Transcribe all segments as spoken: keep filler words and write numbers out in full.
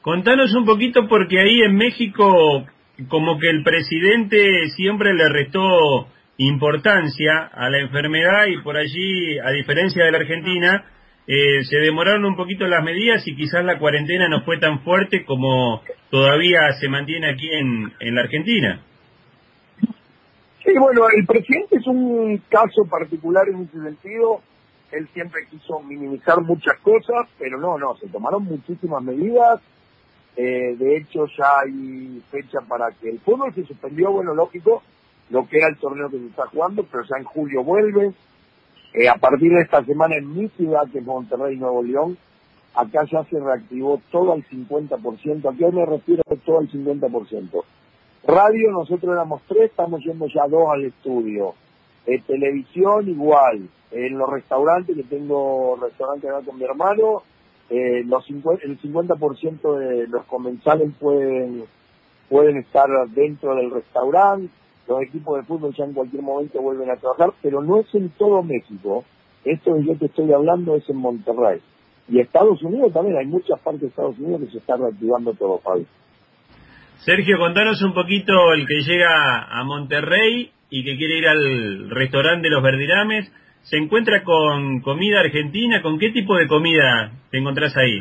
Contanos un poquito, porque ahí en México como que el presidente siempre le restó importancia a la enfermedad y por allí, a diferencia de la Argentina, eh, se demoraron un poquito las medidas y quizás la cuarentena no fue tan fuerte como todavía se mantiene aquí en, en la Argentina. Sí, bueno, el presidente es un caso particular en ese sentido. Él siempre quiso minimizar muchas cosas, pero no, no, se tomaron muchísimas medidas. Eh, de hecho, ya hay fecha para que el fútbol se suspendió, bueno, lógico, lo que era el torneo que se está jugando, pero ya en julio vuelve. Eh, a partir de esta semana en mi ciudad, que es Monterrey, Nuevo León, acá ya se reactivó todo al cincuenta por ciento. ¿A qué me refiero todo al cincuenta por ciento? Radio, nosotros éramos tres, estamos yendo ya dos al estudio. Eh, televisión, igual. En los restaurantes, que tengo restaurante acá con mi hermano, eh, los cincuenta, el cincuenta por ciento de los comensales pueden, pueden estar dentro del restaurante. Los equipos de fútbol ya en cualquier momento vuelven a trabajar, pero no es en todo México. Esto que yo te estoy hablando es en Monterrey. Y Estados Unidos también, hay muchas partes de Estados Unidos que se está reactivando todo, Fabi. Sergio, contanos un poquito el que llega a Monterrey y que quiere ir al restaurante de los Verdirames. ¿Se encuentra con comida argentina? ¿Con qué tipo de comida te encontrás ahí?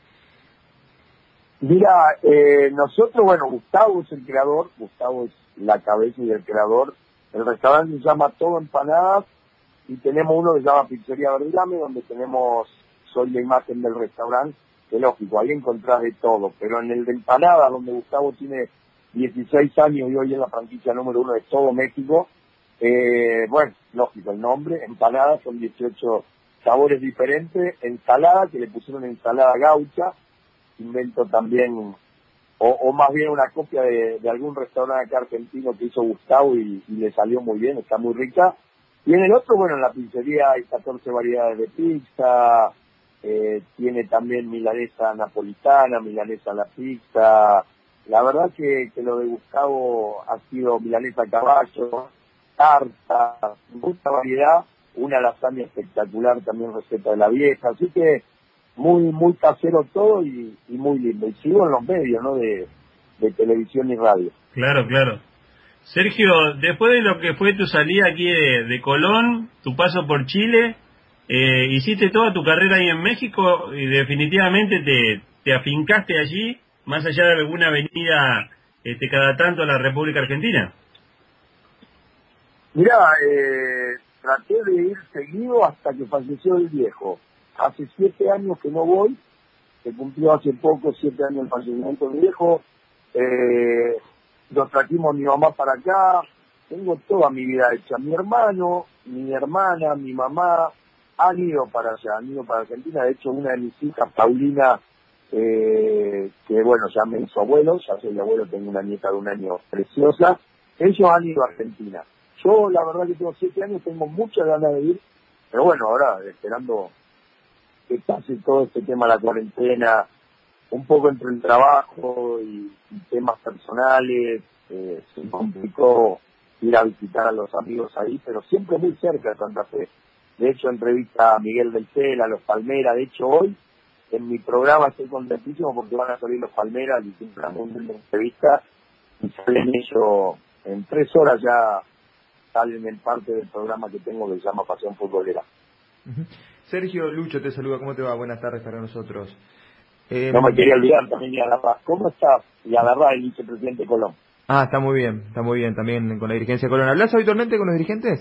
Mira, eh, nosotros, bueno, Gustavo es el creador, Gustavo es la cabeza y el creador. El restaurante se llama Todo Empanadas y tenemos uno que se llama Pizzería Verdirame, donde tenemos, soy la imagen del restaurante, que lógico, ahí encontrás de todo, pero en el de empanadas, donde Gustavo tiene dieciséis años y hoy es la franquicia número uno de todo México, eh, bueno, lógico, el nombre, empanadas, son dieciocho sabores diferentes, ensalada, que le pusieron ensalada gaucha, invento también, o, o más bien una copia de, de algún restaurante acá argentino que hizo Gustavo y, y le salió muy bien, está muy rica. Y en el otro, bueno, en la pizzería hay catorce variedades de pizza, eh, tiene también milanesa napolitana, milanesa a la pizza. La verdad que, que lo de Gustavo ha sido milanesa a caballo, tarta, mucha variedad, una lasaña espectacular, también receta de la vieja, así que muy muy casero todo y, y muy lindo. Y sigo en los medios, ¿no?, de, de televisión y radio. Claro, claro. Sergio, después de lo que fue tu salida aquí de, de Colón, tu paso por Chile, eh, hiciste toda tu carrera ahí en México y definitivamente te, te afincaste allí, más allá de alguna venida este, cada tanto a la República Argentina. Mirá, eh, traté de ir seguido hasta que falleció el viejo. Hace siete años que no voy, se cumplió hace poco siete años el fallecimiento del viejo. Eh, nos trajimos mi mamá para acá, tengo toda mi vida hecha. Mi hermano, mi hermana, mi mamá han ido para allá, han ido para Argentina. De hecho, una de mis hijas, Paulina, eh, que bueno, ya me hizo abuelo, ya soy abuelo, tengo una nieta de un año preciosa, ellos han ido a Argentina. Yo, la verdad que tengo siete años, tengo muchas ganas de ir, pero bueno, ahora esperando que pase todo este tema de la cuarentena, un poco entre el trabajo y, y temas personales, eh, se complicó ir a visitar a los amigos ahí, pero siempre muy cerca de Santa Fe. De hecho, entrevista a Miguel del Cel, a los Palmeras. De hecho, hoy en mi programa estoy contentísimo porque van a salir los Palmeras y siempre una entrevista y salen ellos en tres horas ya, salen en parte del programa que tengo que se llama Pasión Futbolera. Uh-huh. Sergio, Lucho te saluda, ¿cómo te va? Buenas tardes para nosotros. Eh, no me quería olvidar también de Alarrá. ¿Cómo estás? Y Alarrá, el vicepresidente Colón. Ah, está muy bien, está muy bien, también con la dirigencia de Colón. ¿Hablas habitualmente con los dirigentes?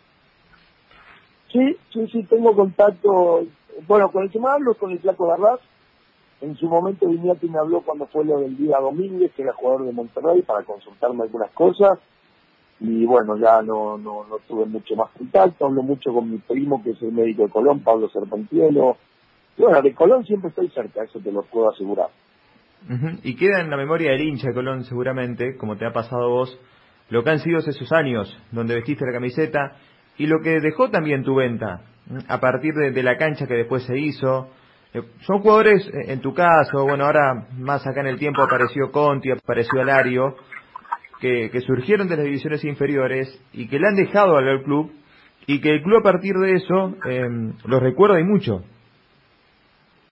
Sí, sí, sí, tengo contacto. Bueno, con el que más hablo es con el Flaco Garrás. En su momento Viñati me habló cuando fue lo del día Domínguez, que era jugador de Monterrey, para consultarme algunas cosas. Y bueno, ya no, no, no tuve mucho más contacto. Hablo mucho con mi primo, que es el médico de Colón, Pablo Serpentielo. Y bueno, de Colón siempre estoy cerca, eso te lo puedo asegurar. Uh-huh. Y queda en la memoria del hincha de Colón seguramente, como te ha pasado a vos, lo que han sido esos años donde vestiste la camiseta y lo que dejó también tu venta a partir de, de la cancha que después se hizo. Eh, son jugadores, en tu caso, bueno, ahora más acá en el tiempo apareció Conti, apareció Alario, que, que surgieron de las divisiones inferiores y que le han dejado al club y que el club a partir de eso eh, los recuerda y mucho.